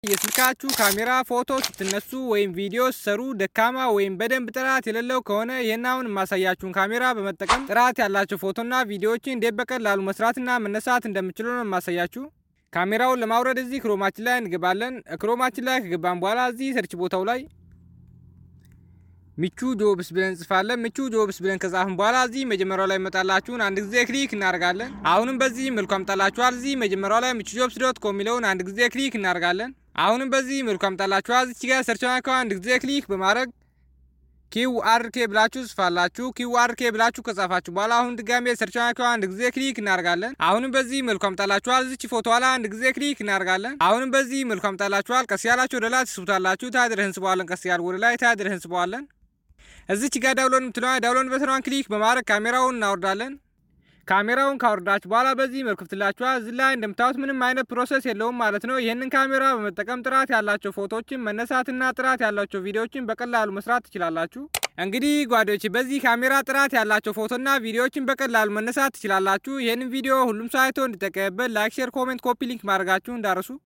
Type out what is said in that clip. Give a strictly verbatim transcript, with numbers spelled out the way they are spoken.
የስልካችሁ ካሜራ ፎቶ ስትነሱ ወይም ቪዲዮ ሰሩ ደካማ ወይም በደንብ ጥራት የሌለው ከሆነ የናውን ማሳያችሁን ካሜራ በመጠቀም ጥራት ያላችሁ ፎቶና ቪዲዮዎችን እንዴት በቀላሉ መስራትና መነሳት እንደምትችሉ ነው ማሳያችሁ። ካሜራውን ለማውረድ እዚህ ክሮማችን ላይ እንገባለን። ክሮማችን ላይ ከገባን በኋላ እዚህ ሰርች ቦታው ላይ ምቹ ጆብስ ብለን ጽፋለን። ምቹ ጆብስ ብለን ከጻፍን በኋላ እዚህ መጀመሪያው ላይ መጣላችሁን አንድ ጊዜ ክሊክ እናደርጋለን። አሁንም በዚህ መልኩ አምጣላችኋል። እዚህ መጀመሪያው ላይ ምቹ ጆብስ ዶት ኮም ሚለውን አንድ ጊዜ ክሊክ እናደርጋለን። አሁንም በዚህ መልኩ አምጣላችኋል። እዚህ ጋር ሰርች ማርከው አንድ ጊዜ ክሊክ በማድረግ ኪው አር ኬ ብላችሁ ጽፋላችሁ። ኪው አር ኬ ብላችሁ ከጻፋችሁ በኋላ አሁን ድጋሜ ሰርች ማርከው አንድ ጊዜ ክሊክ እናደርጋለን። አሁንም በዚህ መልኩ አምጣላችኋል። እዚህ ፎቶ ላይ አንድ ጊዜ ክሊክ እናደርጋለን። አሁንም በዚህ መልኩ አምጣላችኋል። ቀስ ያላችሁ ወደ ላይ ትስቡታላችሁ። ታድርህን ስበዋለን። ቀስ ያል ወደ ላይ ታድርህን ስበዋለን። እዚች ጋር ዳውንሎድ ምትለዋ ዳውንሎድ በተኗን ክሊክ በማድረግ ካሜራውን እናወርዳለን። ካሜራውን ካወርዳችሁ በኋላ በዚህ መልኩ ትላችኋል። እዚህ ላይ እንደምታዩት ምንም አይነት ፕሮሰስ የለውም ማለት ነው። ይሄንን ካሜራ በመጠቀም ጥራት ያላቸው ፎቶዎችን መነሳትና ጥራት ያላቸው ቪዲዮዎችን በቀላሉ መስራት ትችላላችሁ። እንግዲህ ጓደኞቼ በዚህ ካሜራ ጥራት ያላቸው ፎቶና ቪዲዮዎችን በቀላሉ መነሳት ትችላላችሁ። ይሄንን ቪዲዮ ሁሉም ሰው አይቶ እንዲጠቀምበት ላይክ፣ ሼር፣ ኮሜንት፣ ኮፒ ሊንክ ማድረጋችሁ እንዳረሱ